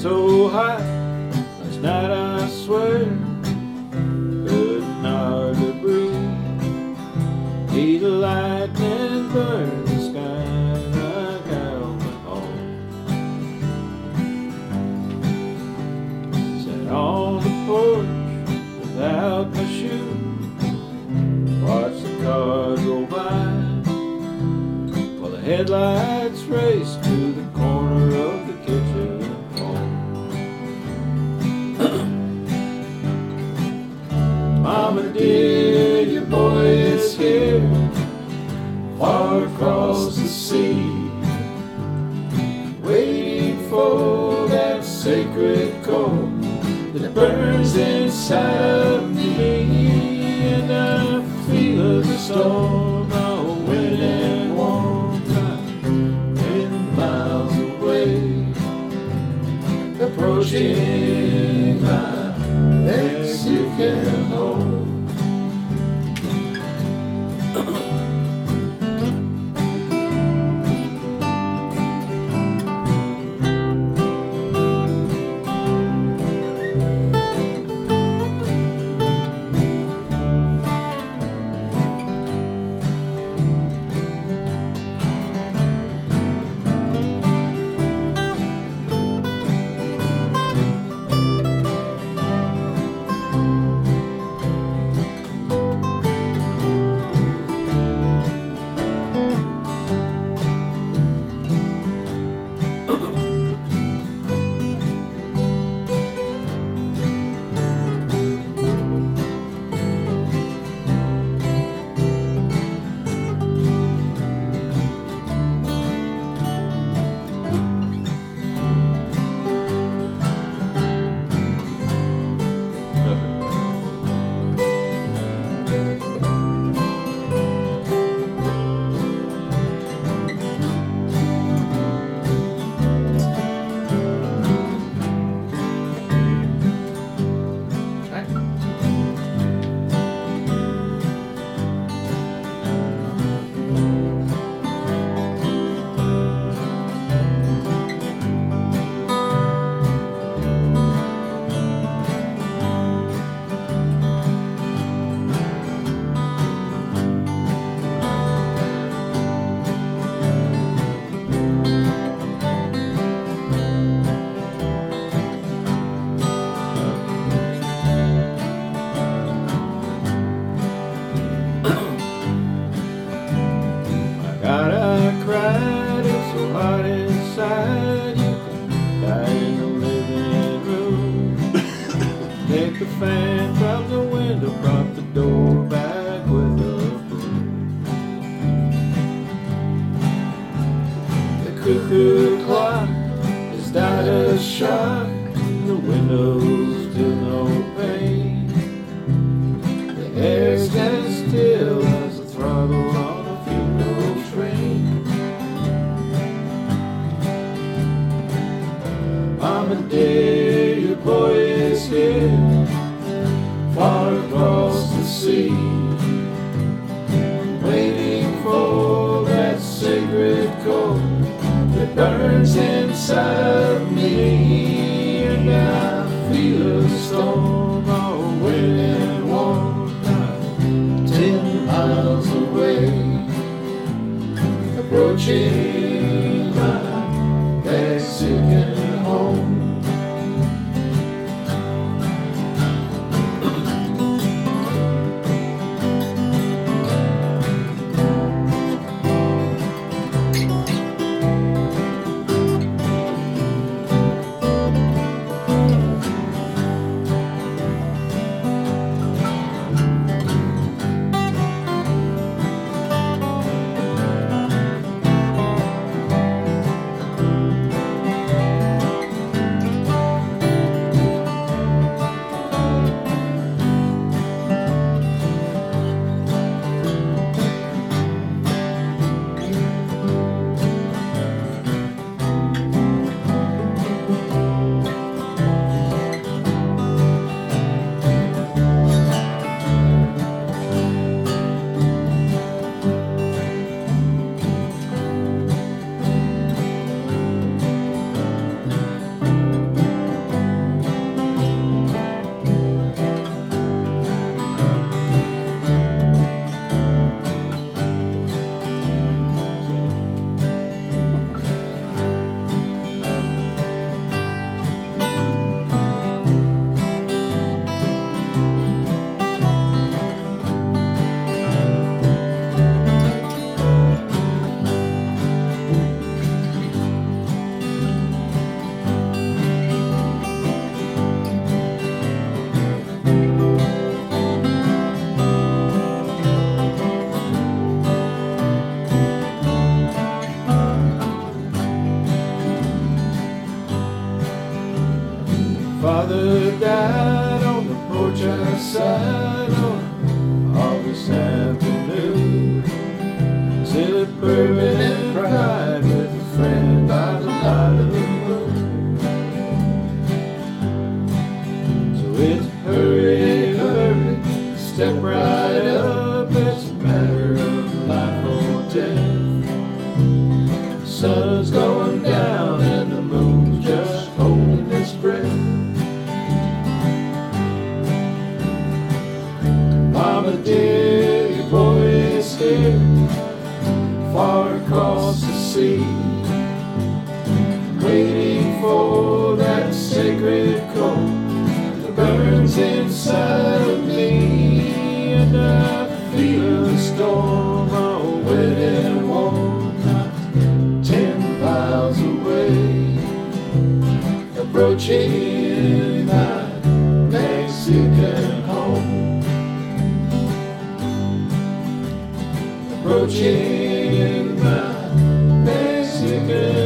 so hot last night, I swear, couldn't hardly breathe. Heat of lightning burned the sky like I went home. Sat on the porch without my shoe, watched the cars go by while the headlights raced to the corner of the kitchen wall. Mama dear, your boy is here, far across the sea, waiting for that sacred coal that burns inside of me. And I feel the storm of wind and warm tide 10 miles away, approaching my Mexican home. God, I cried, it's so hot inside. You can die in the living room. Take the fan from the window, prop the door back with a broom. The cuckoo clock has died a shock. The windows do no pain. The air stands still as the throttle on a funeral train. Mama dear, your boy is here, far across the sea, waiting for that sacred coal that burns inside of me. And I feel the storm of wind and warm tide 10 miles away, approaching my Mexican home. step right up, it's a matter of life or death. The sun's going down and the moon's just holding its breath. Mama dear, your boy is here, far across the sea, waiting for that sacred coal that burns inside of me. And I feel the storm all wet and warm, not 10 miles away, approaching my Mexican home, approaching my Mexican